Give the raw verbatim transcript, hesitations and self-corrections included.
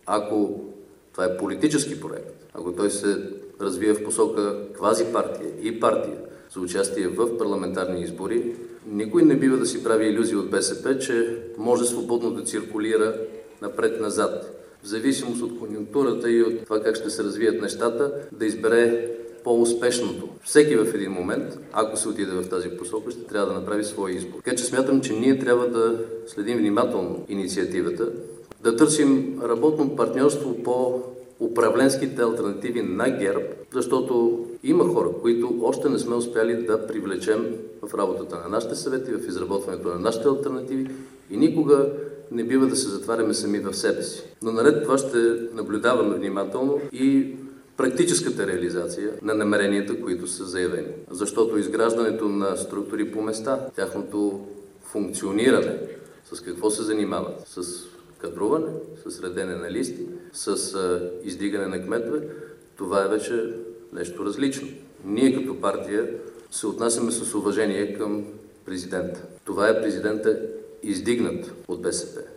Ако това е политически проект, ако той се развие в посока квази-партия и партия за участие в парламентарни избори, никой не бива да си прави илюзии от БСП, че може свободно да циркулира напред-назад. В зависимост от конюнктурата и от това как ще се развият нещата, да избере по-успешното. Всеки в един момент, ако се отиде в тази посока, ще трябва да направи своя избор. Така че смятам, че ние трябва да следим внимателно инициативата, да търсим работно партньорство по управленските алтернативи на ГЕРБ, защото има хора, които още не сме успяли да привлечем в работата на нашите съвети, в изработването на нашите алтернативи и никога не бива да се затваряме сами в себе си. Но наред това ще наблюдаваме внимателно и практическата реализация на намеренията, които са заявени. Защото изграждането на структури по места, тяхното функциониране, с какво се занимават? С кадруване, с редене на листи, с а, издигане на кметове, това е вече нещо различно. Ние като партия се отнасяме с уважение към президента. Това е президента издигнат от БСП.